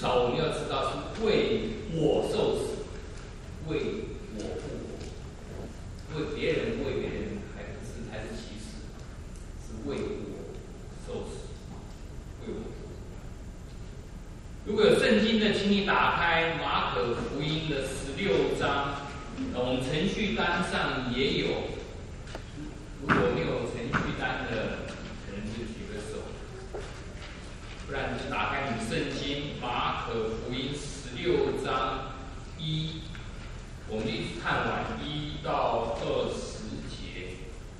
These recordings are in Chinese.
少我们要知道是为我受死，为我复活，为别人还是其次，是为我受死，为我复活。如果有圣经的，请你打开马可福音的16章，我们程序单上也有。如果没有程序单的，可能就举个手，不然就打开你圣经马可福音16章1，我们一直看完1到20节。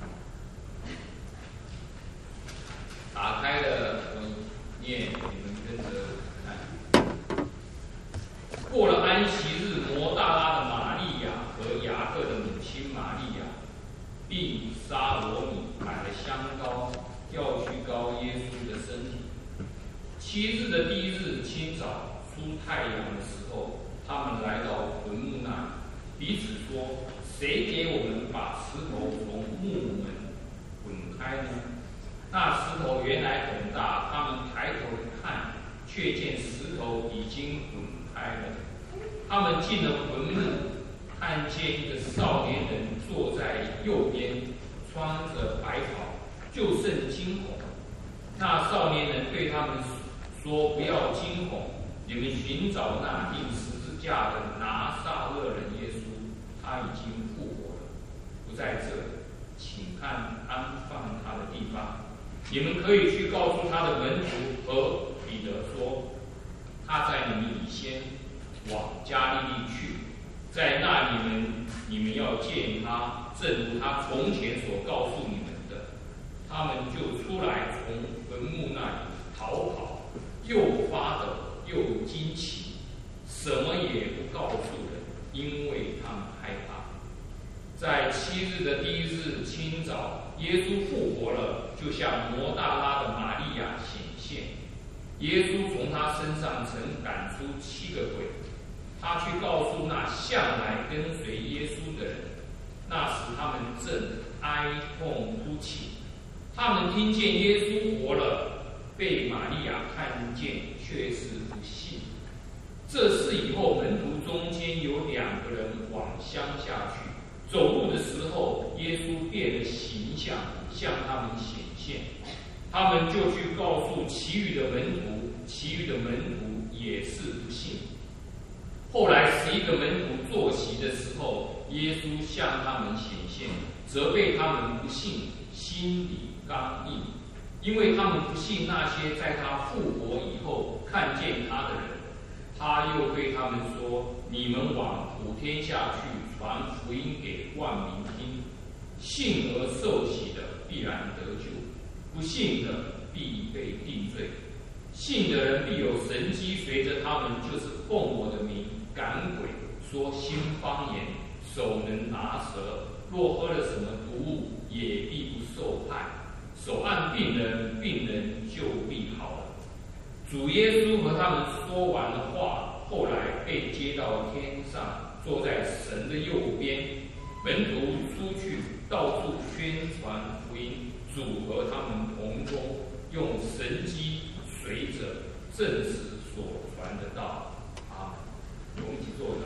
打开了，我念，你们跟着看。过了安息日，摩大拉的玛利亚和雅各的母亲玛利亚，并沙罗米买了香膏，要去膏耶稣的身体。7日的第1日清早，出太阳的时候，他们来到坟墓那里，彼此说：“谁给我们把石头从墓门滚开呢？”那石头原来很大，他们抬头一看，却见石头已经滚开了。他们进了坟墓，看见一个少年人坐在右边，穿着白袍，就甚惊恐。那少年人对他们说：“不要惊恐，你们寻找那钉十字架的拿撒勒人耶稣，他已经复活了，不在这里，请看安放他的地方。你们可以去告诉他的门徒和彼得说，他在你们以先往加利利去，在那里你们要见他，正如他从前所告诉你们的。”他们就出来，从坟墓那里逃跑，又发抖又惊奇，什么也不告诉人，因为他们害怕。在7日的第1日清早，耶稣复活了，就向摩大拉的玛利亚显现。耶稣从他身上曾赶出7个鬼，他去告诉那向来跟随耶稣的人。那时他们正哀痛哭泣。他们听见耶稣活了，被玛利亚看见，却是不信。这事以后，门徒中间有2个人往乡下去，走路的时候，耶稣变了形象，向他们显现。他们就去告诉其余的门徒，其余的门徒也是不信。后来11个门徒坐席的时候，耶稣向他们显现，责备他们不信，心里刚硬，因为他们不信那些在他复活以后看见他的人。他又对他们说：“你们往普天下去，传福音给万民听。信而受洗的必然得救，不信的必被定罪。信的人必有神迹随着他们，就是奉我的名赶鬼，说新方言，手能拿蛇，若喝了什么毒物，也必不受害。手按病人，病人就必好了。”主耶稣和他们说完了话，后来被接到天上，坐在神的右边。门徒出去，到处宣传福音，主和他们同中，用神迹随着证实所传的道。阿们。我们一起做祷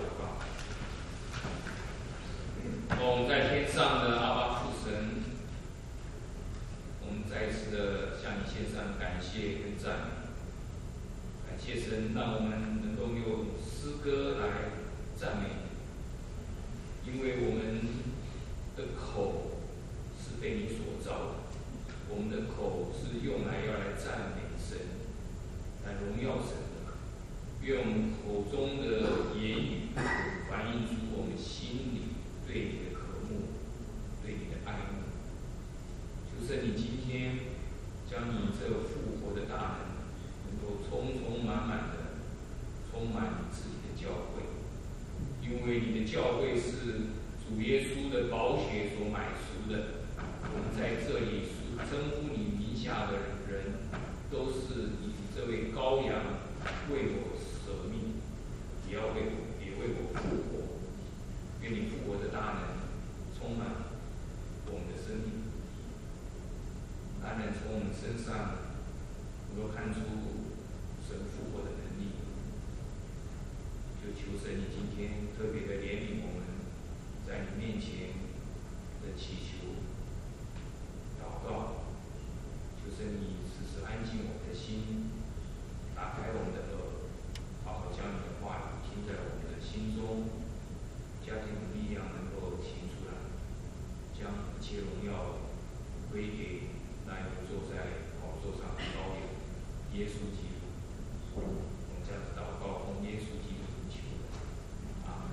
告。我们在天上的阿爸父神，我们再一次的向你献上感谢跟赞美。感谢神，让我们能够用诗歌来赞美你，因为我们的口是被你所造的，我们的口是用来要来赞美神，来荣耀神的。愿我们口中的言语反映出我们心里对你的渴慕，对你的爱慕。求神，你今天将你这复活的大能能够充满的充满你自己的教会，因为你的教会是主耶稣的宝血所买赎的。我们在这里称呼你名下的人，都是以这位羔羊为我舍命，也为我复活。愿你复活的大能充满我们的生命，大能从我们身上能够看出神复活的能力， 天特别的怜悯我们，在你面前的祈求、祷告，就是你时时安静我们的心，打开我们的耳，好好将你的话语听在我们的心中，加添的力量能够行出来，将一切荣耀归给那一位坐在宝座上的羔羊耶稣基督。我们这样子祷告，奉耶稣基督的求。啊，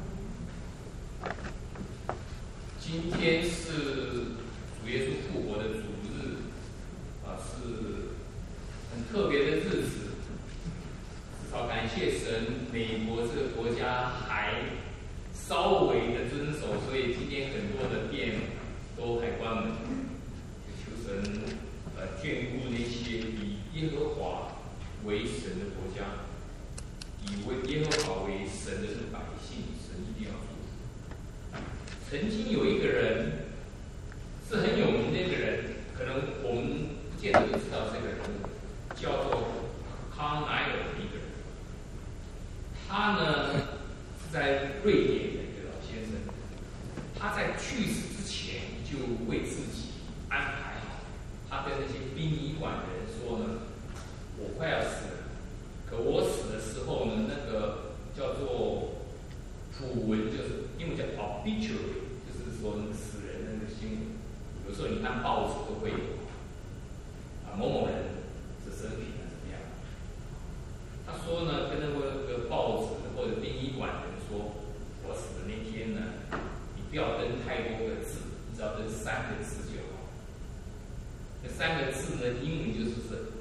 今天是主耶稣复活的主日，是很特别的日子。至少感谢神，美国这个国家还稍微的遵守，所以今天很多的店都还关门。求神眷顾那些以耶和华为神的国家，以为耶和华为神的百姓，神一定要做。曾经有一个人是很有名的一个人，可能我们不见得都知道这个人物，叫做康奈尔的一个人。他呢是在瑞典的一个老先生，他在去世之前就为自己安排好，他跟那些殡仪馆的人说呢，我快要死了，可我死的时候呢，那个叫做讣文，就是英文叫 obituary， 就是说那个死人的那个新闻，有时候你看报纸都会有某某人是生平怎么样。他说呢，跟那个报纸或者殡仪馆的人说，我死的那天呢，你不要登太多个字，你只要登3个字就好。那3个字呢，英文就是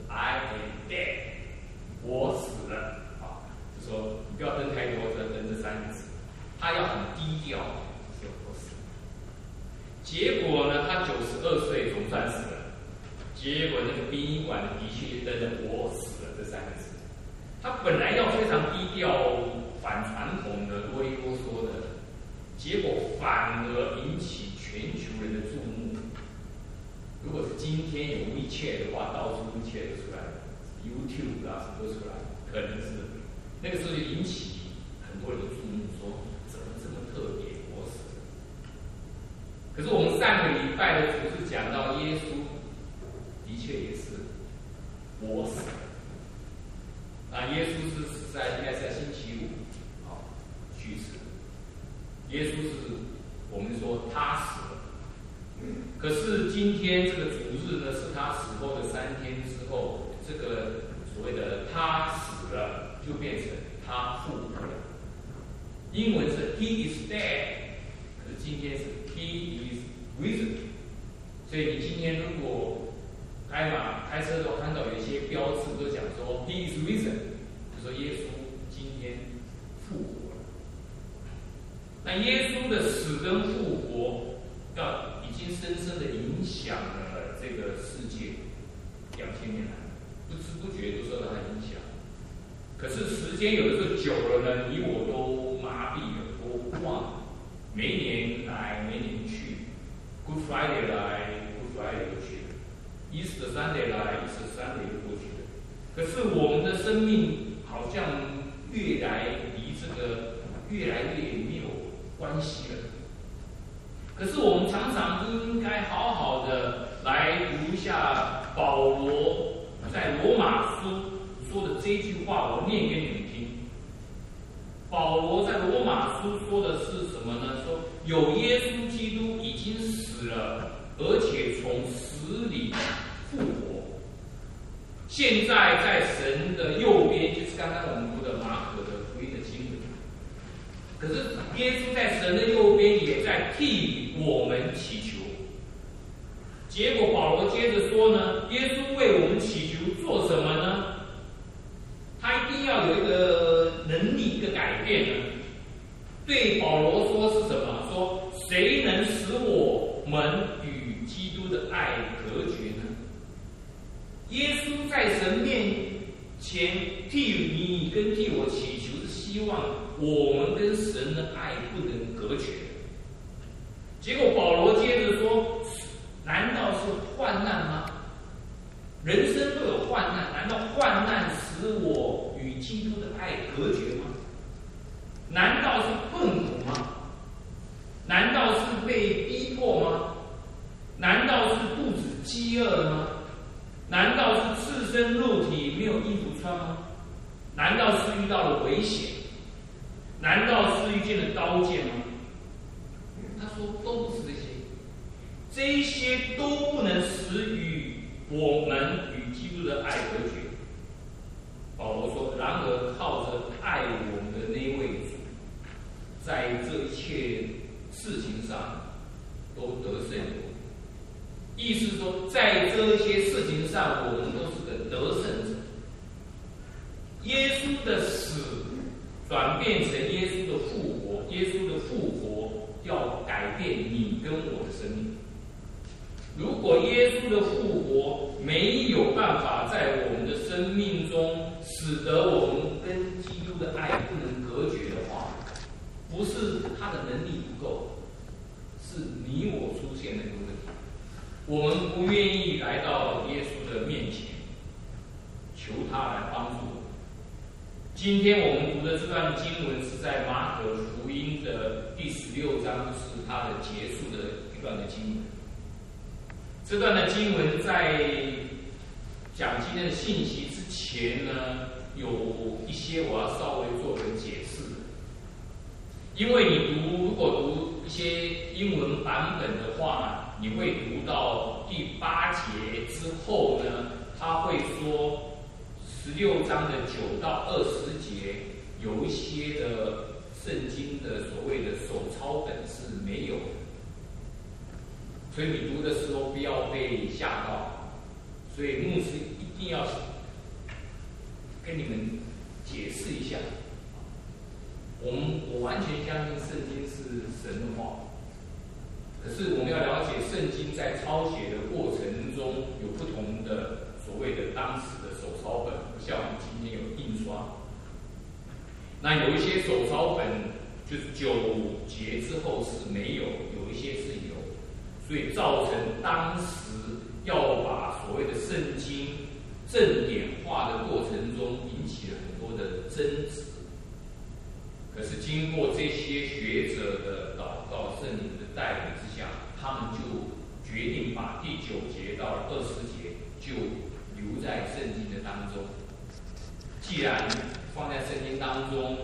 I am dead， 我死了啊，就说你不要登太多，只要登这3个字。他要很低调，说我死了。结果呢，他92岁总算死了。结果那个殡仪馆的确登了“我死了”这3个字。他本来要非常低调、反传统的、啰里啰嗦的，结果反而引起全球人的注目。如果是今天有WeChat的话，到处WeChat都出来了 ，YouTube 啊什么都出来，可能是那个时候就引起很多人的注目，说怎么这么特别？我死了。可是我们上个礼拜的主是讲到耶稣，的确也是我死了。那耶稣是死在应该是在星期5，去世。耶稣是我们说他死了。可是今天这个主日呢，是他死后的3天之后，这个所谓的他死了，就变成他复活了。英文是 He is dead， 可是今天是 He is risen。所以你今天如果开车的时候看到有一些标志都讲说 He is risen， 就说耶稣今天复活了。那耶稣的死跟复活已经深深的影响了这个世界2000年来，不知不觉都受到它影响。可是时间有的时候久了呢，你我都麻痹了，都忘了。每年来，每年去 ，Good Friday 来 ，Good Friday 就去了 ，Easter Sunday 来 ，Easter Sunday 就过去了。可是我们的生命好像越来离这个越来越没有关系了。可是我们常常都应该好好的来读一下保罗在罗马书说的这一句话，我念给你们听。保罗在罗马书说的是什么呢？说有耶稣基督已经死了，而且从死里复活，现在在神的右边，就是刚刚我们读的马可的福音的经文。可是耶稣在神的右边，也在替我们祈求。结果保罗接着说呢，耶稣为我们祈求做什么呢？他一定要有一个能力，一个改变呢。对保罗说是什么？说谁能使我们与基督的爱隔绝呢？耶稣在神面前替你跟替我祈求，是希望我们跟神的爱不能隔绝。结果保罗接着说，难道是患难吗？人生都有患难，难道患难使我与基督的爱隔绝吗？ 难道是困苦吗？难道是被逼迫吗？难道是肚子饥饿吗？难道是赤身肉体没有衣服穿吗？难道是遇到了危险？难道是遇见了刀剑吗？他说都不是这些，这一些都不能使与我们与基督的爱隔绝。保罗说：“然而靠着爱我们的那位主，在这一切事情上都得胜有。”意思说，在这些事情上，我们都是个得胜者。耶稣的死转变成耶稣的复活，耶稣的复活要改变你跟我的生命。如果耶稣的复活没有办法在我们的生命中使得我们跟基督的爱不能隔绝的话，不是他的能力不够，是你我出现了一个问题。我们不愿意来到耶稣的面前，求他来帮助我们。今天我们读的这段经文是在马可福音的第16章，就是它的结束的一段的经文。这段的经文在讲今天的信息之前呢，有一些我要稍微做个解释。因为你如果读一些英文版本的话，你会读到第8节之后呢，他会说16章的9到20节有一些的圣经的所谓的手抄本是没有的，所以你读的时候不要被吓到。所以牧师一定要跟你们解释一下，我完全相信圣经是神的话，可是我们要了解圣经在抄写的过程中有不同的所谓的当时的手抄本，不像我们今天有印刷。那有一些手抄本就是9节之后是没有，有一些是有，所以造成当时要把所谓的圣经正典化的过程中引起了很多的争执。可是经过这些学者的祷告、圣灵的带领之下，他们就决定把第9节到20节就留在圣经的当中。既然放在圣经当中，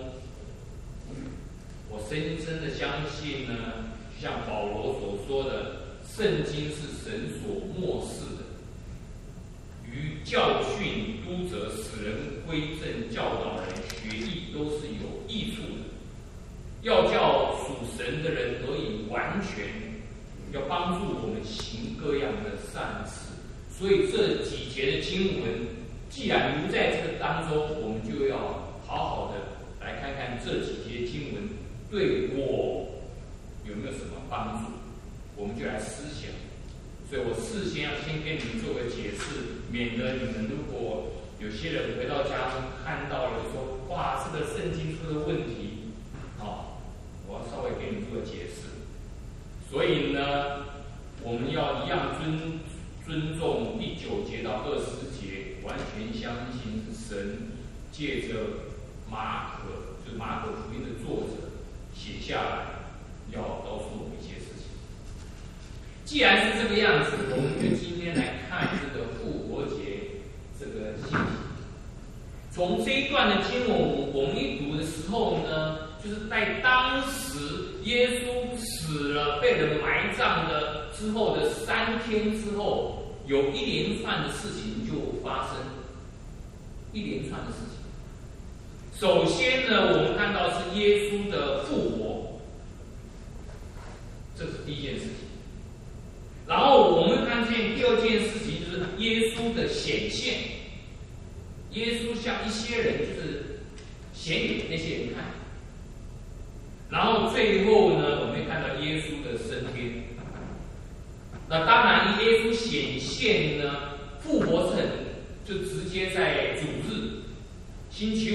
我深深的相信呢，像保罗所说的，圣经是神所默示的，于教训、督责、使人归正、教导人、学义，都是有益处的，要叫属神的人得以完全，要帮助我们行各样的善事。所以这几节的经文，既然留在这个当中，我们就要好好的来看看这几节经文对我有没有什么帮助，我们就来思想。所以我事先要先跟你们做个解释，免得你们如果有些人回到家中看到了说，哇，这个圣经出了问题，我要稍微给你们做个解释。所以呢，我们要一样尊重第9节到20节，完全相信是神借着马可福音的作者写下来，要告诉我们一些事情。既然是这个样子，我们就今天来看这个复活节这个信息。从这一段的经文，我们一读的时候呢，就是在当时耶稣死了、被人埋葬的之后的3天之后，有一连串的事情就发生，一连串的事情。首先呢，我们看到是耶稣的复活，这是第一件事情。然后我们看见第二件事情，就是耶稣的显现。耶稣向一些人就是显给那些人看。然后最后呢，我们会看到耶稣的升天。那当然，耶稣显现呢，复活是就直接在主日，星期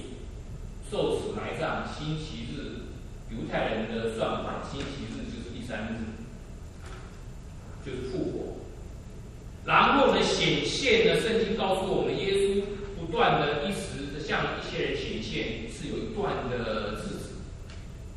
5受死埋葬，星期日犹太人的算法，星期日就是第3日，就是复活。然后呢，显现呢，圣经告诉我们，耶稣不断的一时的向一些人显现，是有一段的日子。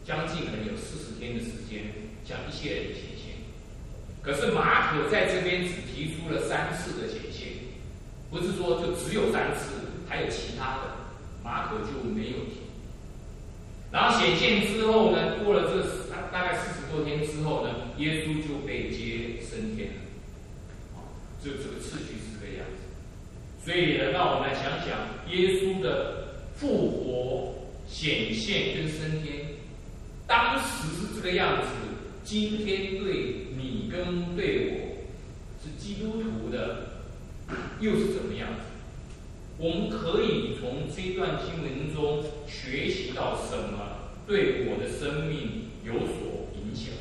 将近可能有40天的时间向一些人显现。可是马可在这边只提出了3次的显现，不是说就只有3次，还有其他的，马可就没有提。然后显现之后呢，过了这大概40多天之后呢，耶稣就被接升天了。这个次序是这个样子。所以呢，让我们来想想耶稣的复活、显现跟升天，当时是这个样子，今天对你跟对我是基督徒的，又是怎么样子？我们可以从这段经文中学习到什么，对我的生命有所影响？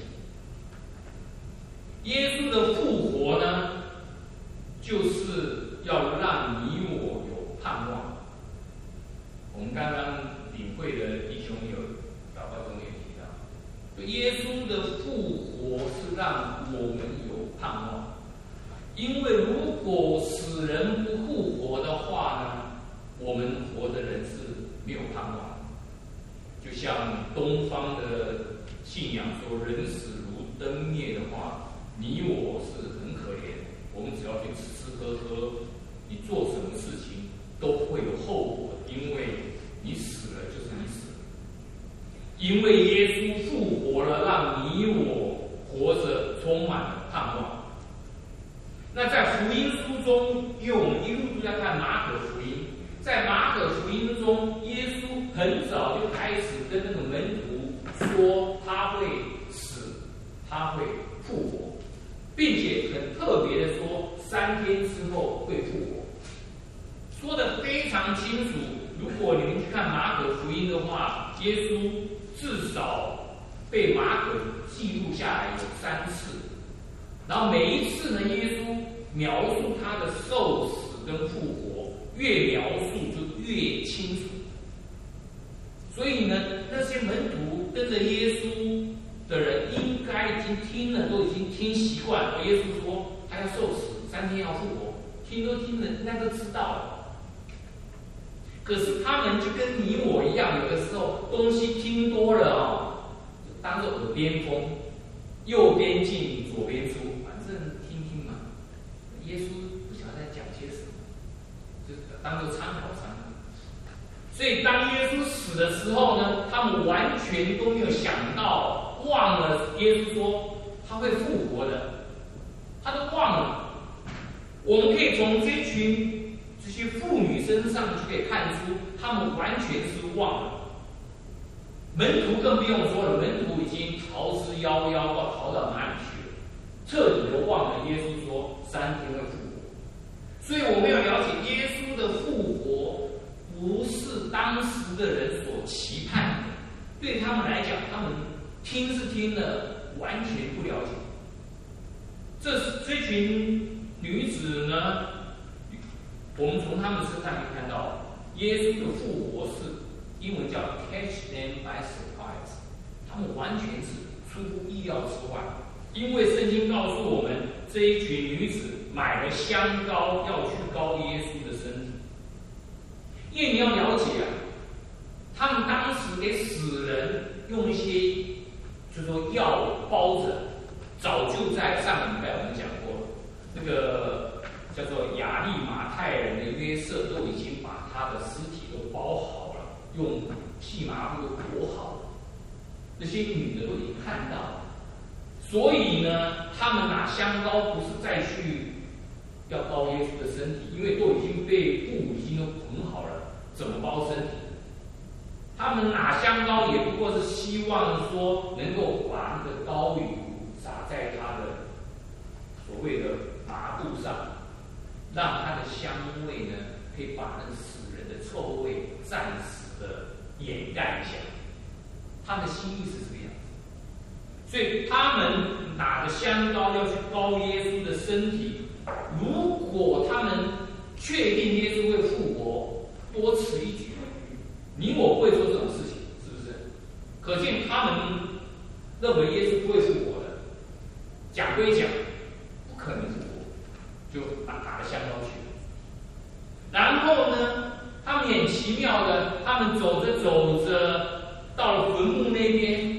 耶稣的复活呢，就是要让你我有盼望。我们刚刚领会的弟兄有祷告中也提到，耶稣的复活是让我们有盼望。因为如果死人不复活的话呢，我们活的人是没有盼望。就像东方的信仰说，人死如灯灭的话，你我是很可怜。我们只要去吃吃喝喝，你做什么事情都会有后果，因为你死了就是你死了。因为耶稣复活了，让你我活着充满了盼望。那在福音书中，因为我们一路都在看马可福音，在马可福音中，耶稣很早就开始跟那个门徒说他会死，他会复活，并且很特别的说3天之后会复活，说得非常清楚。如果你们去看马可福音的话，耶稣至少被马可记录下来有3次。然后每一次呢，耶稣描述他的受死跟复活，越描述就越清楚。所以呢，那些门徒跟着耶稣的人，应该已经听了，都已经听习惯了。耶稣说他要受死，3天要复活，听了，应该都知道了。可是他们就跟你我一样，有的时候东西听多了就当做耳边风，右边进左边出，反正听听嘛。耶稣不晓得在讲些什么，就当做参考参考。所以当耶稣死的时候呢，他们完全都没有想到，忘了耶稣说他会复活的，他都忘了。我们可以从这些妇女身上就可以看出，他们完全是忘了。门徒更不用说了，门徒已经逃之夭夭，要逃到哪里去了？彻底的忘了耶稣说3天会复活。所以我们要了解，耶稣的复活不是当时的人所期盼的。对他们来讲，他们听是听了，完全不了解。这群女子呢，我们从他们身上可以看到，耶稣的复活是英文叫 catch them by surprise， 他们完全是出乎意料之外。因为圣经告诉我们，这一群女子买了香膏要去膏耶稣的身体。因为你要了解啊，他们当时给死人用一些就是说药包着，早就在上礼拜我们讲过了，那个叫做亚利马太人的约瑟都已经把他的尸体都包好了，用细麻布裹好了，那些女的都已经看到了。所以呢，他们拿香膏不是再去要包耶稣的身体，因为都已经被布已经都捆好了，怎么包身体？他们拿香膏也不过是希望说能够把那个膏油洒在他的所谓的麻布上，让他的香味呢可以把那个死人的臭味暂时的掩盖一下。他们的心意是这个样子。所以他们拿着香膏要去膏耶稣的身体。如果他们确定耶稣会复活，多此一举，你我不会做这种事情，是不是？可见他们认为耶稣不会复活的。讲归讲，不可能复活，就拿着香膏去。然后呢，他们很奇妙的，他们走着走着，到了坟墓那边。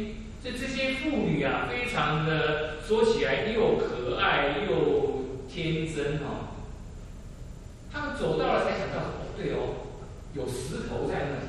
这些妇女啊，非常的说起来又可爱又天真哦。他们走到了才想到，哦，对哦，有石头在那里。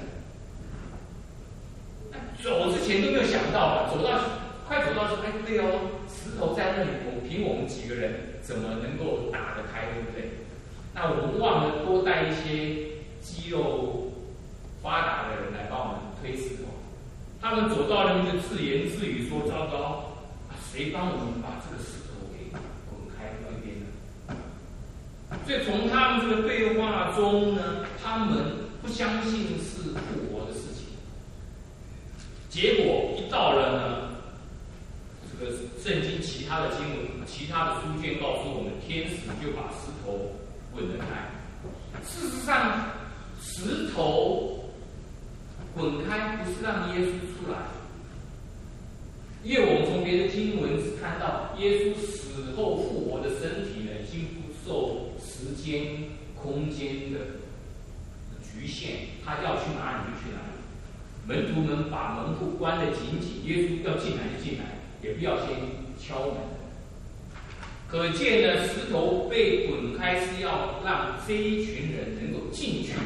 走之前都没有想到啊，快走到说，哎，对哦，石头在那里，凭我们几个人怎么能够打得开，对不对？那我们忘了多带一些肌肉发达的人来帮我们推石头。他们走到那边就自言自语说：“糟糕，谁帮我们把这个石头给滚开那边呢？”所以从他们这个对话中呢，他们不相信是复活的事情。结果一到了呢，这个圣经其他的经文、其他的书卷告诉我们，天使就把石头滚了开。事实上，石头滚开不是让耶稣出来，因为我们从别的经文是看到，耶稣死后复活的身体呢，已经不受时间、空间的局限，他要去哪里就去哪里。门徒们把门户关得紧紧，耶稣要进来就进来，也不要先敲门。可见呢，石头被滚开是要让这一群人能够进去。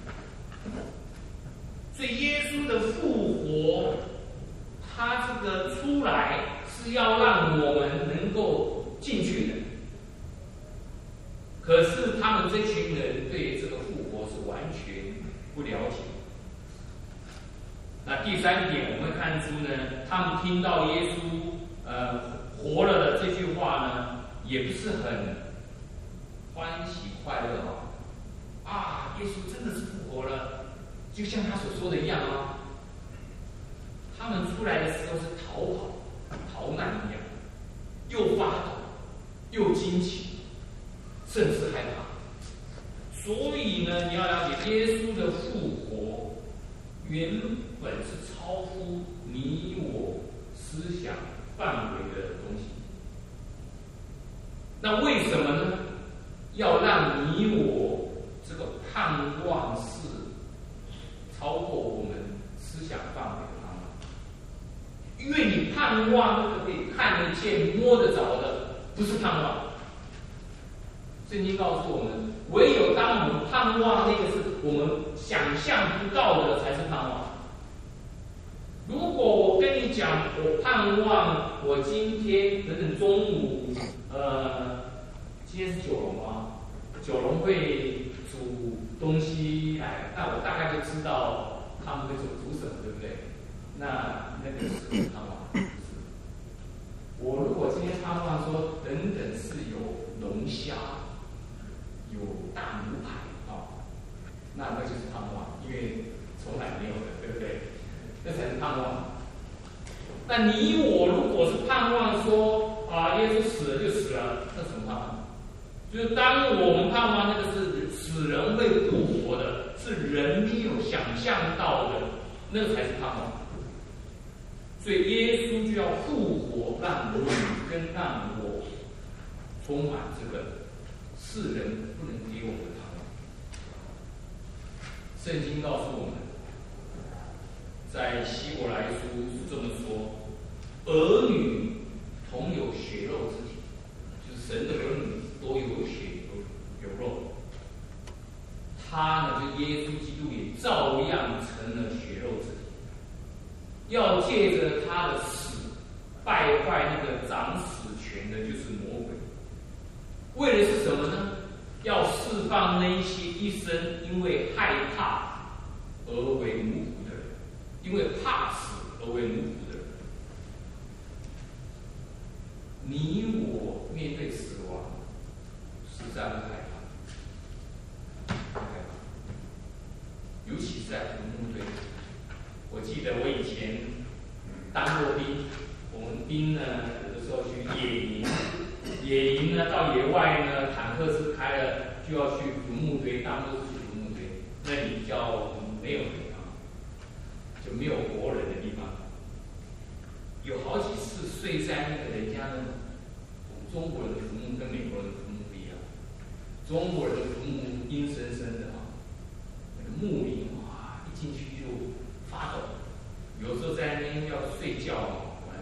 所以耶稣的复活，他这个出来是要让我们能够进去的。可是他们这群人对这个复活是完全不了解。那第三点，我们会看出呢，他们听到耶稣活了的这句话呢，也不是很欢喜快乐啊！耶稣真的是复活了，就像他所说的一样啊。他们出来的时候是逃跑、逃难一样，又发抖，又惊奇，甚至害怕。所以呢，你要了解耶稣的复活，原本是超乎你我思想范围的东西。那为什么呢？要让你我这个盼望是超过我们思想范围的盼望，因为你盼望那个可以看得见、摸得着的，不是盼望。圣经告诉我们，唯有当我们盼望那个是我们想象不到的，才是盼望。如果我跟你讲，我盼望我今天等等中午，今天是九龙啊，九龙会煮东西来，那我大概就知道他们会煮什么，对不对？那个是盼望。我如果今天盼望说，等等是有龙虾，有大牛排那就是盼望，因为从来没有的，对不对？这才是盼望。那你我如果是盼望说耶稣死了就死了，那什么盼望？就是当我们盼望那个是死人会复活的，是人没有想象到的，那个才是盼望。所以耶稣就要复活，让你跟让我充满这个世人不能给我们的盼望。圣经告诉我们，在希伯来书是这么说：儿女同有血肉之体，就是神的儿女都有血有肉。他呢，就耶稣基督也照样成了血肉之体，要借着他的死败坏那个掌死权的，就是魔鬼。为的是什么呢？要释放那一些一生因为害怕而为奴仆的人，因为怕死而为奴仆的人。你我面对死亡，实在不害怕，不害怕，尤其是在坟墓堆。我记得我以前当过兵，我们兵呢有的时候去野营，野营呢到野外呢，坦克车开了就要去坟墓堆，大多是去坟墓堆，那里比较没有人就没有活人的地方。有好几次睡在那个人家那种，我们中国人的坟墓跟美国人的坟墓不一样，中国人的坟墓阴森森的那个墓林一进去就发抖，有时候在那边要睡觉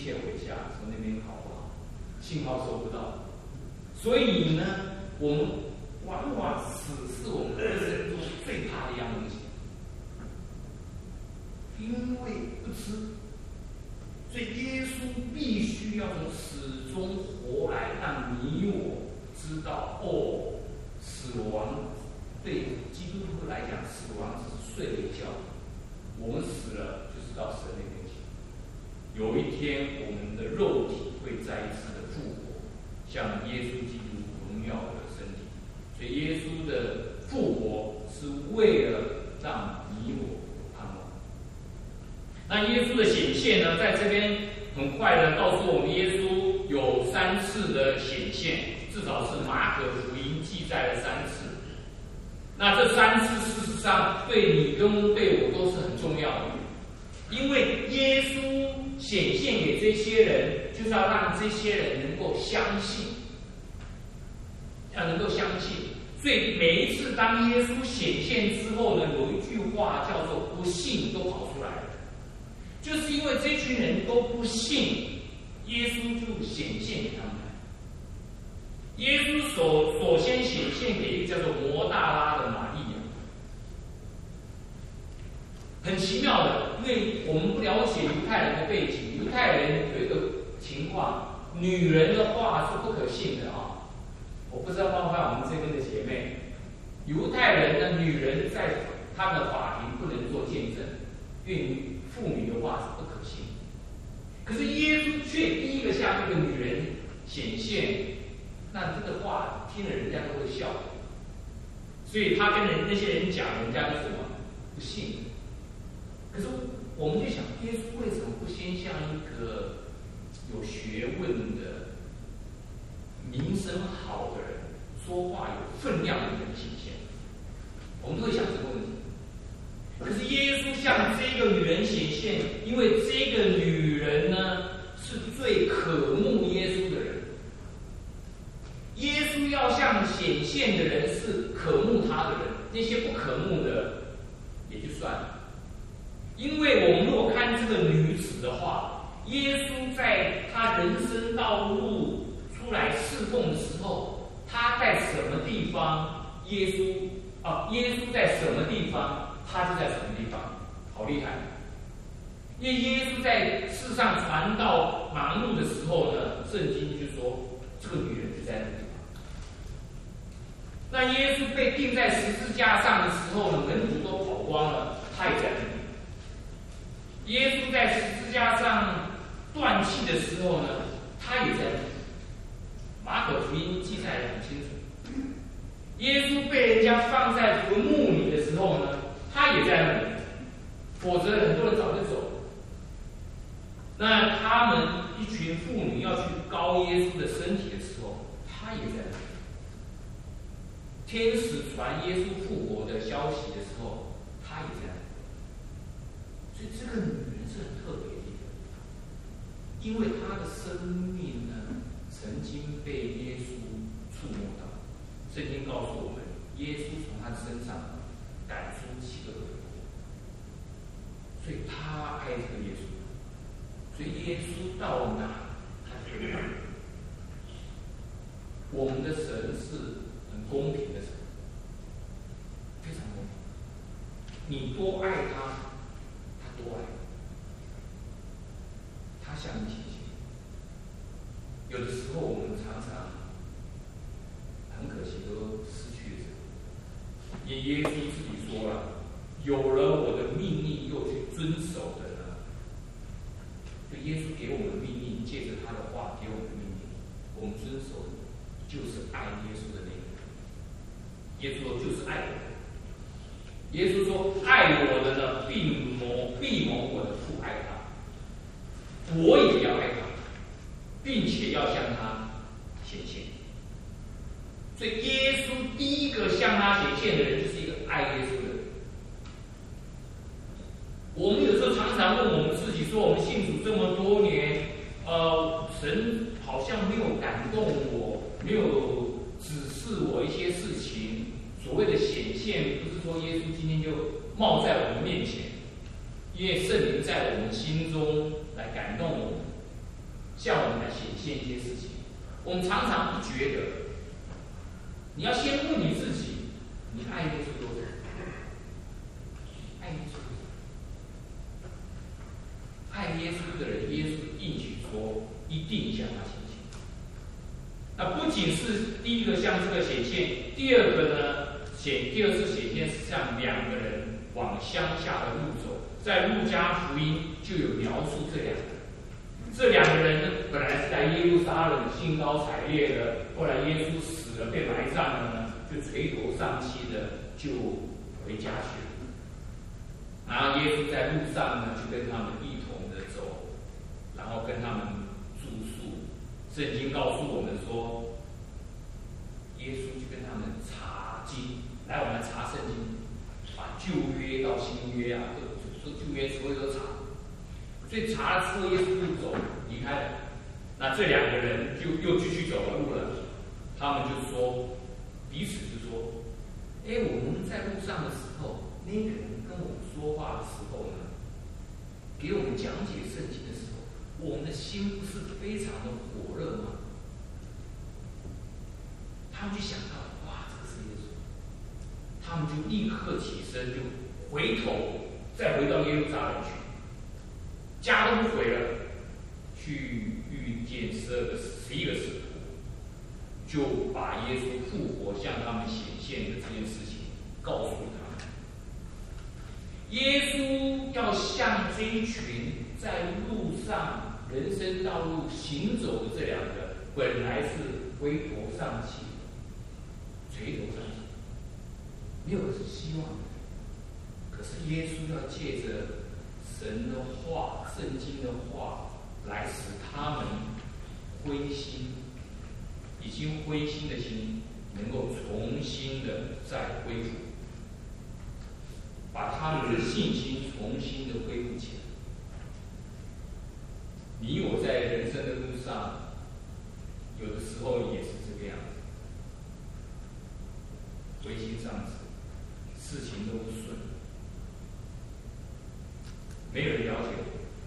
切回家，说那边好不好？信号收不到，所以呢，我们往往死是我们人生中最怕的一样东西，因为不知，所以耶稣必须要从死中活来，让你我知道，哦，死亡对基督徒来讲，死亡只是睡了一觉，我们死了就是到神那边去。有一天，我们的肉体会再一次的复活，像耶稣基督荣耀的身体。所以，耶稣的复活是为了让你我盼望。那耶稣的显现呢，在这边很快的告诉我们，耶稣有3次的显现，至少是马可福音记载了3次。那这3次事实上对你跟对我都是很重要的，因为耶稣显现给这些人，就是要让这些人能够相信，要能够相信。所以每一次当耶稣显现之后呢，有一句话叫做“不信”都跑出来了，就是因为这群人都不信，耶稣就显现给他们。耶稣首先显现给一个叫做摩大拉的玛利亚。很奇妙的，因为我们不了解犹太人的背景，犹太人有一个情况，女人的话是不可信的啊。我不知道包括我们这边的姐妹，犹太人的女人在他们的法庭不能做见证，因为妇女的话是不可信。可是耶稣却第一个向那个女人显现，那这个话听了人家都会笑，所以他跟那些人讲，人家就什么不信。可是我们就想，耶稣为什么不先向一个有学问的、名声好的人说话有分量的人显现？我们都会想这个问题。可是耶稣向这个女人显现，因为这个女人呢是最渴慕耶稣的人。耶稣要向显现的人是渴慕他的人，那些不渴慕的也就算了。因为我们如果看这个女子的话，耶稣在他人生道路出来侍奉的时候，他在什么地方，耶稣在什么地方，他就在什么地方，好厉害！因为耶稣在世上传道忙碌的时候呢，圣经就说这个女人就在那个地方。那耶稣被钉在十字架上的时候呢，门徒都跑光了，他也在那里。耶稣在十字架上断气的时候呢，他也在那里。马可福音记载得很清楚。耶稣被人家放在坟墓里的时候呢，他也在那里，否则很多人早就走了。那他们一群妇女要去膏耶稣的身体的时候，他也在那里。天使传耶稣复活的消息的时候，他也在那里。所以这个女人是很特别的，因为她的生命呢，曾经被耶稣触摸到。圣经告诉我们，耶稣从她身上赶出7个鬼魂，所以他爱这个耶稣。所以耶稣到哪，他就去哪。我们的神是很公平的神，非常公平。你多爱他，他多爱你，他向你倾斜。有的时候我们常常很可惜都失去了这个。因为耶稣自己说了，有了我的命令又去遵守的呢，就耶稣给我们的命令，借着他的话给我们的命令，我们遵守的就是爱耶稣的那个人。耶稣说就是爱我。耶稣说爱我的呢，必蒙我的父爱他，我也要爱他，并且要向他显现。所以耶稣第一个向他显现的人，就是一个爱耶稣的人。我们有时候常常问我们自己说，我们信主这么多年，神好像没有感动我，没有指示我一些事情。所谓的显现，不是说耶稣今天就冒在我们面前，因为圣灵在我们心中来感动我们。 现一些事情。我们常常不觉得，你要先问你自己，你爱耶稣多少？爱耶稣多少？爱耶稣的人，耶稣应许说，一定向他显现。那不仅是第一个向这个显现，第二个呢，第二次显现是向两个人往乡下的路走，在路加福音就有描述这两个人。这两个人本来是在耶路撒冷兴高采烈的，后来耶稣死了被埋葬了呢，就垂头丧气的就回家去了。然后耶稣在路上呢，就跟他们一同的走，然后跟他们住宿。圣经告诉我们说，耶稣就跟他们查经，来我们查圣经，把旧约到新约啊，说旧约所有都查。所以查了之后，耶稣就走离开了。那这两个人就又继续走路了。他们就说，彼此就说：“我们在路上的时候，那个人跟我们说话的时候呢，给我们讲解圣经的时候，我们的心不是非常的火热吗？”他们就想到，哇，这个是耶稣。他们就立刻起身，就回头再回到耶路撒冷去。家都不回了，去遇见11个使徒，就把耶稣复活向他们显现的这件事情告诉他们。耶稣要向这一群在路上人生道路行走的这两个，本来是灰头丧气、垂头丧气，没有希望的。可是耶稣要借着神的话、圣经的话，来使他们灰心，已经灰心的心，能够重新的再恢复，把他们的信心重新的恢复起来。你我在人生的路上，有的时候也是这个样子，灰心丧志，事情都不顺。没有人了解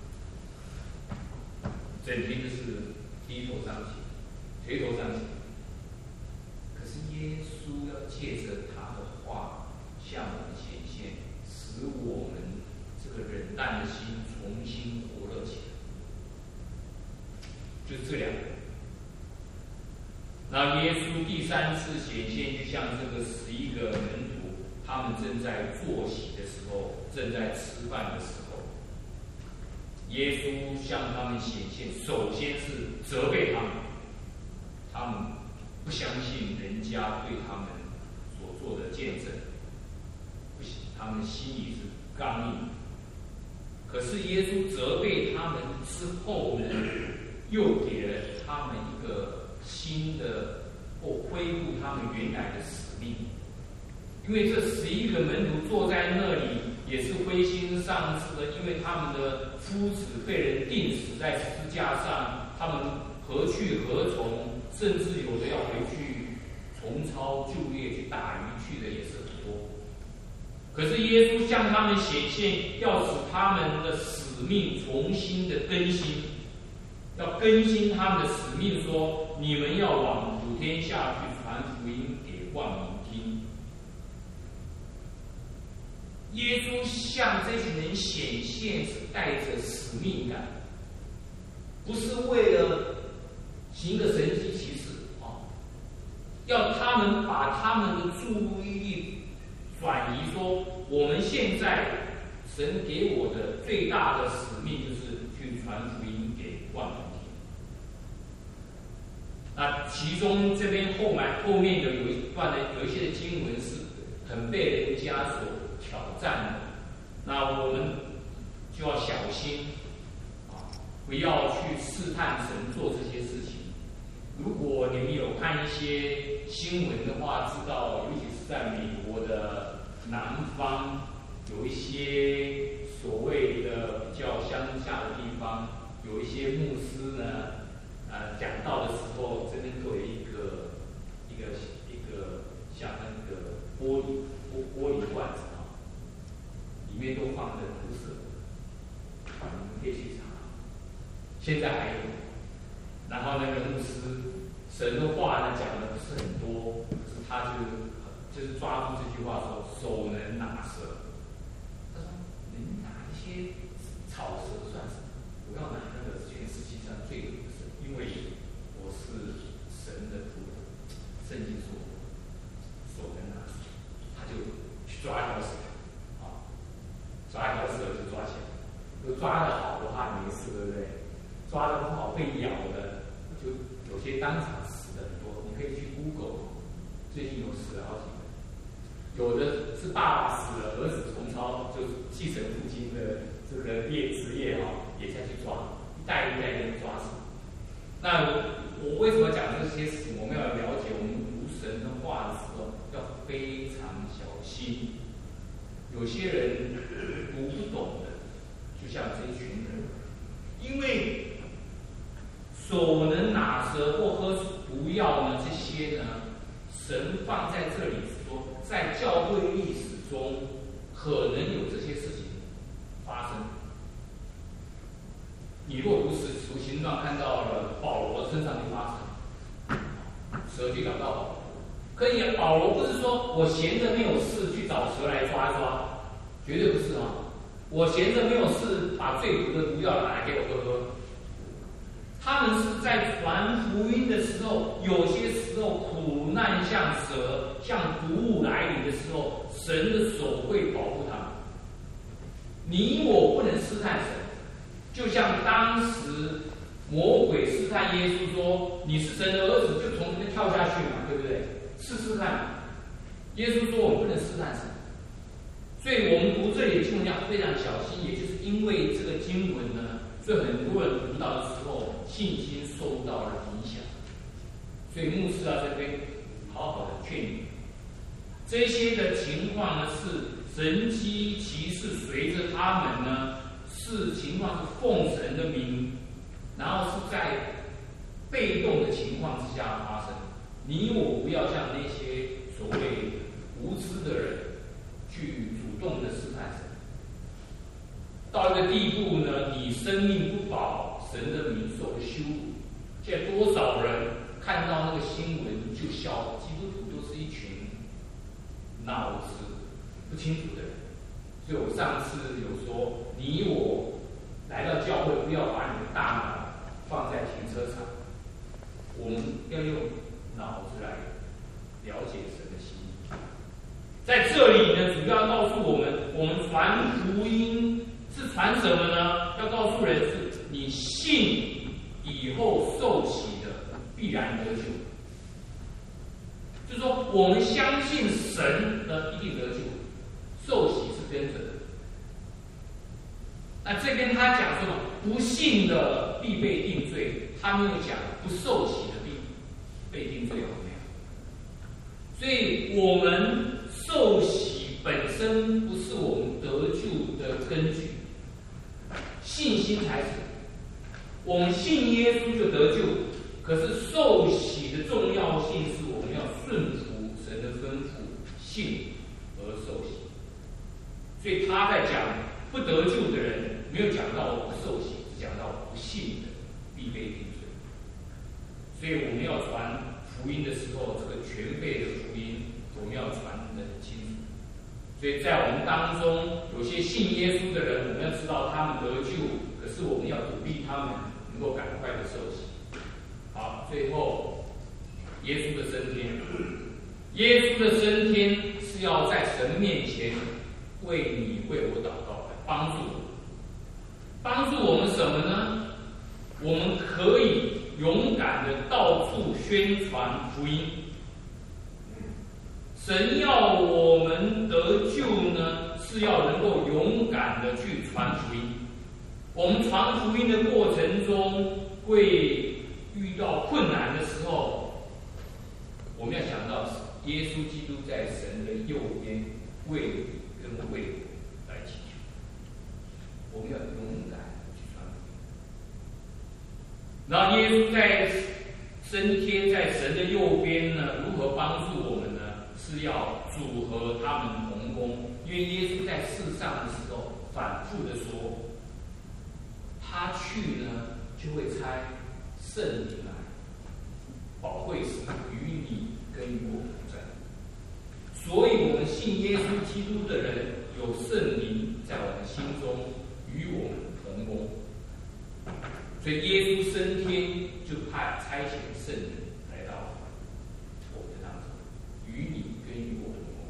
我，整天就是低头丧气、垂头丧气。可是耶稣要借着他的话向我们显现，使我们这个冷淡的心重新活络起来。就是这两个。那耶稣第3次显现，就像这个11个门徒，他们正在坐席的时候，正在吃饭的时候。耶稣向他们显现，首先是责备他们，他们不相信人家对他们所做的见证，不行，他们心里是刚硬。可是耶稣责备他们之后呢，又给了他们一个新的恢复他们原来的使命。因为这11个门徒坐在那里，也是灰心丧志的，因为他们的夫子被人钉死在十字架上，他们何去何从？甚至有的要回去重操旧业去打鱼去的也是很多。可是耶稣向他们显现，要使他们的使命重新的更新，要更新他们的使命，说你们要往普天下去传福音给万民听。耶稣向这群人显现是带着使命感，不是为了行一个神迹奇事要他们把他们的注意力转移，说我们现在神给我的最大的使命就是去传福音给万民听。那其中这边后面有一段的有一些的经文是很被人家所挑战的，那我们就要小心不要去试探神做这些事情。如果你们有看一些新闻的话，知道尤其是在美国的南方，有一些所谓的比较乡下的地方，有一些牧师呢，讲道的时候，这边都有一个像那个玻璃罐子里面都放着毒蛇，你们可以去查。现在还有， 然后那个牧师，神的话呢讲的不是很多，可是他就是抓住这句话说手能拿蛇。他说你拿一些草蛇算什么？我要拿那个全世界上最有的神，因为我是神的仆人。圣经说手能拿蛇，他就去抓一条蛇，抓一条蛇就抓起来。如果抓得好的话没事，对不对？抓得不好被咬的，就有些当场死的很多。你可以去 Google， 最近有死了好几个。有的是爸爸死了，儿子重操，就继承父亲的这个职业也下去抓，一代一代的抓死。那我为什么讲这些事情？我们要了解，我们读神的话的时候要非常小心。有些人读不懂的，就像这一群人，因为手能拿蛇或喝毒药呢，这些呢，神放在这里是说，在教会历史中可能有这些事情发生。你若读使徒行传看到了保罗身上就发生，蛇去咬到保罗。可以，保罗不是说我闲着没有事去找蛇来抓一抓，绝对不是啊！我闲着没有事把最毒的毒药拿来给我喝喝。他们是在传福音的时候，有些时候苦难像蛇、像毒物来临的时候，神的手会保护他们。你我不能试探神，就像当时魔鬼试探耶稣说：“你是神的儿子，就从这边跳下去嘛，对不对？试试看。”耶稣说：“我们不能试探神。”所以我们读这里的经文要非常小心，也就是因为这个经文呢，所以很多人读到的时候，信心受到了影响。所以牧师这边好好的劝你，这些的情况呢是神迹奇事随着他们呢，是情况是奉神的名，然后是在被动的情况之下发生。你我不要像那些所谓无知的人去主动的试探神。到一个地步呢，你生命不保，神的名受了羞辱。现在多少人看到那个新闻就笑，基督徒都是一群脑子不清楚的人。所以我上次有说，你我来到教会，不要把你的大脑放在停车场，我们要用脑子来了解神的心意。在这里呢，主要告诉我们，我们传福音是传什么呢？要告诉人是，你信以后受洗的必然得救。就是说，我们相信神呢，一定得救，受洗是跟着的。那这边他讲说，不信的必被定罪，他没有讲不受洗的必被定罪，有没有？所以我们受洗本身不是我们得救的根据，信心才是。我们信耶稣就得救，可是受洗的重要性是我们要顺服神的吩咐，信而受洗。所以他在讲不得救的人，没有讲到不受洗，只讲到不信的必被定罪。所以我们要传福音的时候，这个全备的福音我们要传得很清楚。所以在我们当中，有些信耶稣的人，我们要知道他们得救，可是我们要鼓励他们能够赶快的受洗。好，最后耶稣的升天，耶稣的升天是要在神面前为你为我祷告，帮助我们。帮助我们什么呢？我们可以勇敢的到处宣传福音。神要我们得救呢，是要能够勇敢的去传福音。我们传福音的过程中，会遇到困难的时候，我们要想到耶稣基督在神的右边，为你跟为我来祈求。我们要勇敢的去传福音。然后耶稣在升天，在神的右边呢，如何帮助我们呢？是要主和他们同工，因为耶稣在世上的时候反复的说，他去呢就会差圣灵来，保惠师与你跟与我同在。所以，我们信耶稣基督的人，有圣灵在我们心中与我们同工。所以，耶稣升天就差遣圣灵来到我们的当中，与你跟与我同工。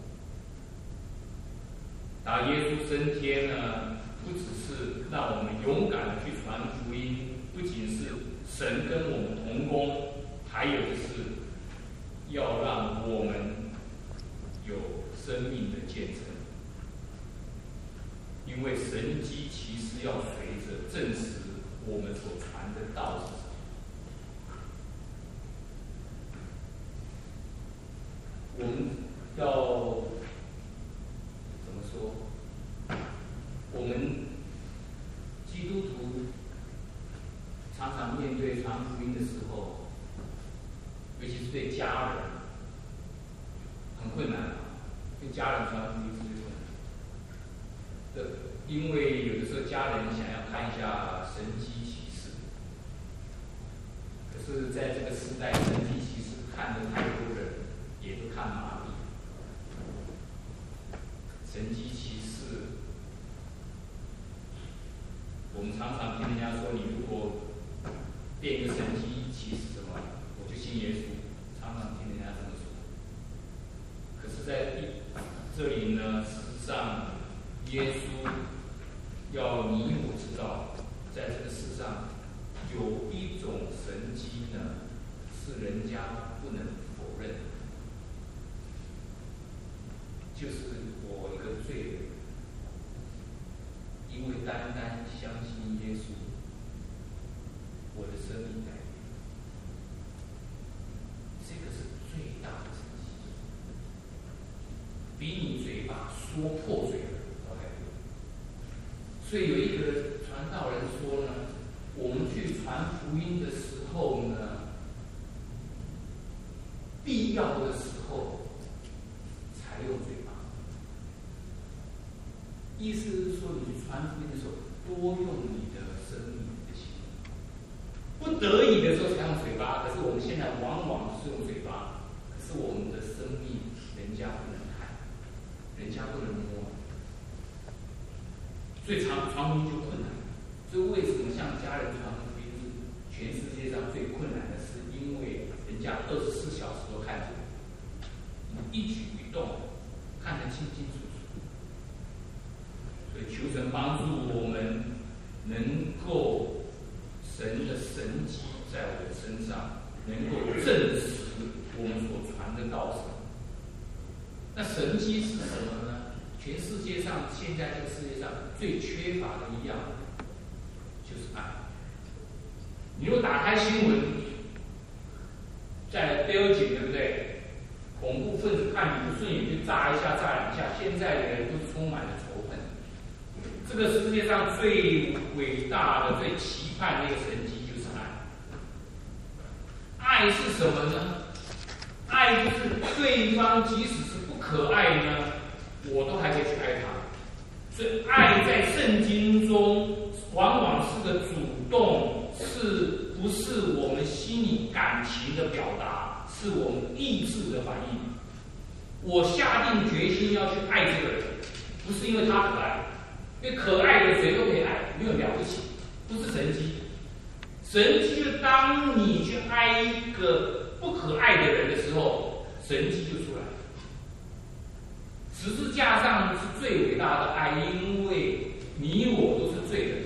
当耶稣升天呢，不只是让我们勇敢的去传福音，不仅是神跟我们同工，还有就是要让我们有生命的见证。因为神迹其实要随着证实我们所传的道是什么。我们要怎么说？我们基督徒常常面对传福音的时候，尤其是对家人，很困难。对家人传福音是最困难的，因为有的时候家人想要看一下神迹奇事，可是在这个时代，神迹奇事看的太多人，也都看麻痹。神迹奇事，我们常常听人家说，你如果变一个神迹奇事什么，我就信耶稣。常常听人家这么说。可是在这里呢，事实上，耶稣要你我知道，在这个世上有一种神迹呢，是人家不能否认的，就是我一个罪人，因为单单相信耶稣，我的生命改变，这个是最大的神迹，比你嘴巴说破嘴了都还多。所以有一个传道人说呢，我们去传福音的时候呢，必要的时候才用嘴巴。意思是说，你去传福音的时候，多用你的生命、你的心。不得已的时候才用嘴巴，可是我们现在往往是用嘴巴，可是我们的生命人家不能看，人家不能摸，所以传福音就困难。所以为什么向家人传福音是全世界上最困难的？是因为人家24小时都看着你，你一举一动看得清清楚楚。所以求神帮助我们能够神的神迹在我们身上能够证实我们所传的道是什么。那神迹是什么呢？全世界上现在这个世界上最缺乏的一样就是爱。你如果打开新闻，在标警对不对？恐怖分子看你不顺眼就炸一下、炸两下，现在的人都充满了仇恨。这个世界上最伟大的、最期盼的一个神迹就是爱。爱是什么呢？爱就是对方即使是不可爱呢，我都还可以去爱他。所以爱在圣经中往往是个主动，是不是我们心里感情的表达，是我们意志的反应。我下定决心要去爱这个人，不是因为他可爱，因为可爱的谁都可以爱，没有了不起，不是神迹。神迹就是当你去爱一个不可爱的人的时候，神迹就出来了。十字架上是最伟大的爱，因为你我都是罪人。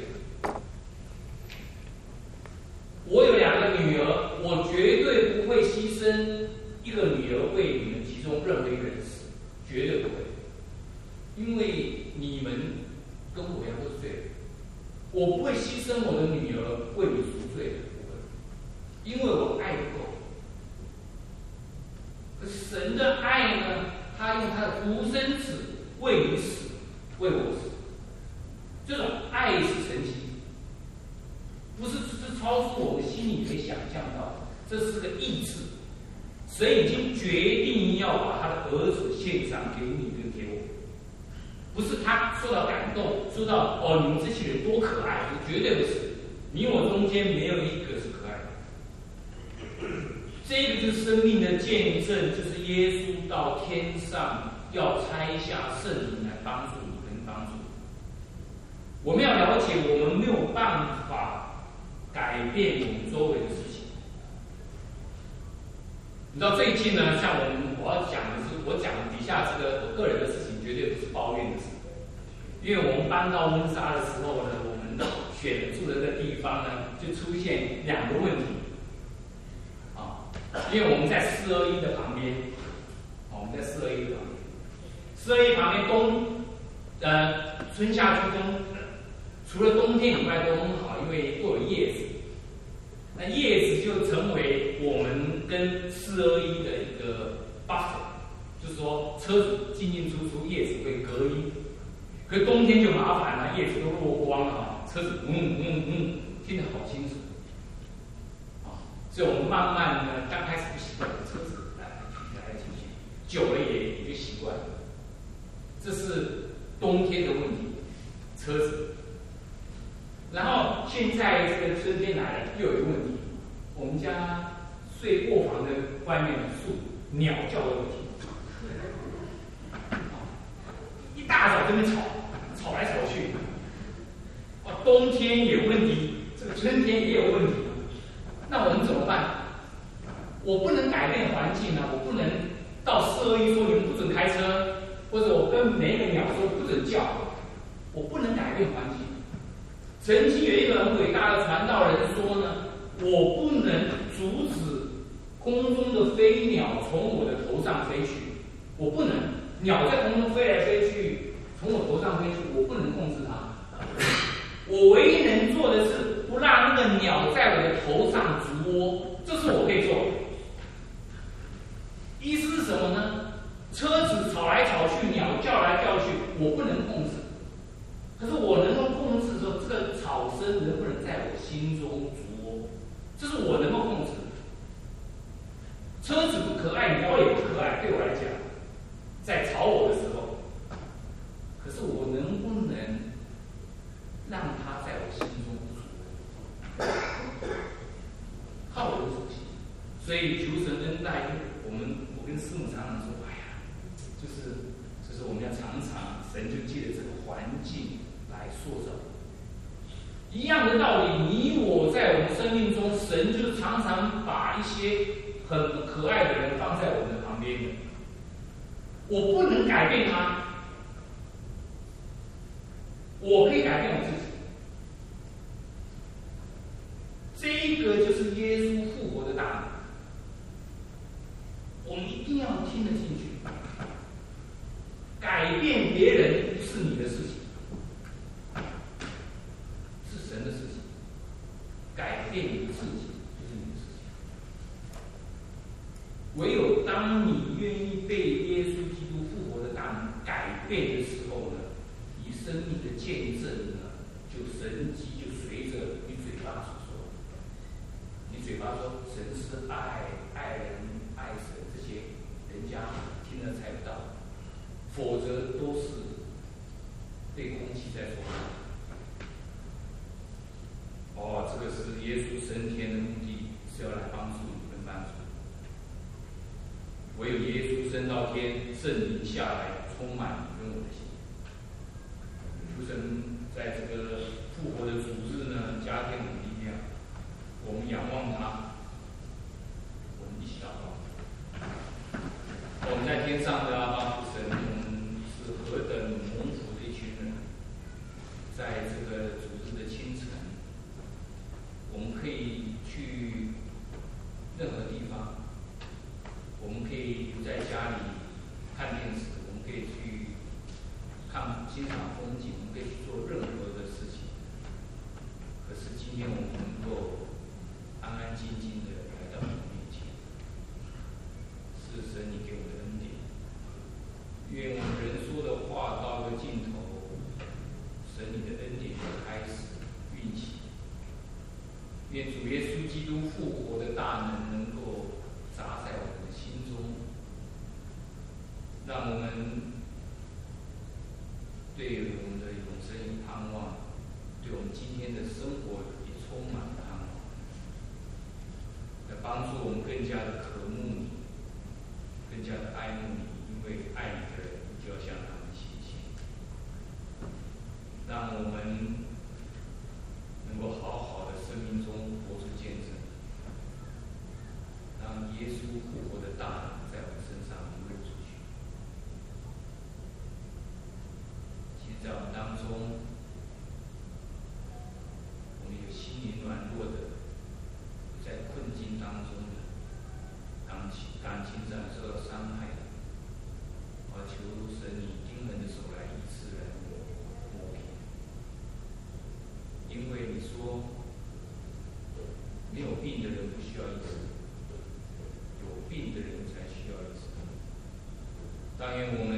我有2个女儿，我绝对不会牺牲一个女儿为你们其中任何一个人死，绝对不会，因为你们跟我一样都是罪人。我不会牺牲我的女儿为你赎罪的，不会，因为我爱不够。可是神的爱呢？他用他的独生子为你死，为我死。这种爱是神奇，不是超出我们心里可以想象到的，这是个意志。神已经决定要把他的儿子献上给你跟给我，不是他受到感动，说到哦你们这些人多可爱，绝对不是。你我中间没有一个是可爱的， 这个就是生命的见证，就是耶稣到天上要差下圣灵来帮助你跟帮助我。我们要了解，我们没有办法改变我们周围的事情。你知道最近呢，像我要讲的是，我讲底下这个我个人的事情，绝对不是抱怨的事。因为我们搬到温莎的时候呢，我们选住的这个地方呢，就出现两个问题。因为我们在421的旁边，我们在421的旁边，421旁边春夏秋冬，除了冬天以外都很好，因为都有叶子。那叶子就成为我们跟421的一个 buffer， 就是说车子进进出出，叶子会隔音。可是冬天就麻烦了，叶子都落光了，车子听得好清楚。所以我们慢慢呢，刚开始不习惯，车子来进去，久了也就习惯了。这是冬天的问题，车子。然后现在这个春天来了，又有一个问题，我们家睡卧房的外面的树鸟叫的问题。一大早在那边吵来吵去。冬天也有问题，这个春天也有问题。那我们怎么办？我不能改变环境啊！我不能到421说你们不准开车，或者我跟每一个鸟说不准叫，我不能改变环境。曾经有一个很伟大的传道人说呢，我不能阻止空中的飞鸟从我的头上飞去，我不能，鸟在空中飞来飞去，从我头上飞去，我不能控制它。我唯一能做的是不让那个鸟在我的头上筑窝，这是我可以做的。意思是什么呢？车子吵来吵去，鸟叫来叫去，我不能控制。可是我能够控制说，这个吵声能不能在我心中筑窝，这是我能够控制的。车子不可爱，鸟也不可爱，对我来讲，在吵我的时候，可是我能不能让它在我心中筑窝？靠我的手心。所以求神恩待我跟师母常常说，哎呀，就是我们要常常神就借着这个环境来塑造。一样的道理，你我在我们生命中，神就常常把一些很可爱的人放在我们的旁边的。我不能改变他，我可以改变我自己。这一个就是耶稣复活的大能，我们一定要听得进去。改变别人不是你的事情，是神的事情。改变你自己就是你的事情。唯有当你愿意被耶稣基督复活的大能改变的时候呢，你生命的见证呢，就神迹就随着你嘴巴所说。你嘴巴说神是爱人爱神，这些人家听了猜不到，否则都是对空气在说话。这个是耶稣升天的目的，是要来帮助你跟帮助你。唯有耶稣升到天，圣灵下来充满你跟我的心。求神在这个复活的主日呢，加添我们力量。我们仰望他，我们一起祷告。我们在天上的阿爸父神，我们是何等蒙福的一群人，在这个主日的清晨，我们可以去任何地方，我们可以不在家里看电视，我们可以去欣赏风景，我们可以去做任何的事情。可是今天我们能够安安静静的来到你的面前，是神你给我的恩典。愿我们人说的话到个尽头，神你的恩典就开始运行。愿主耶稣基督复活的大能能够砸在我们的心中，让我们对我们的永生有盼望，对我们今天的生活也充满盼望，来帮助我们更加的渴慕你，更加的爱慕你，因为爱你的人，你就要向他们倾心。让我们能够好好的生命中活出见证，让耶稣复活的大能在我们身上流露出去。其实，在我们当中，我们有心灵软弱的，在困境当中的，感情上受到伤害的，而求神以丁衡的手来医治来磨平。因为你说，没有病的人不需要医治，有病的人才需要医治。但愿我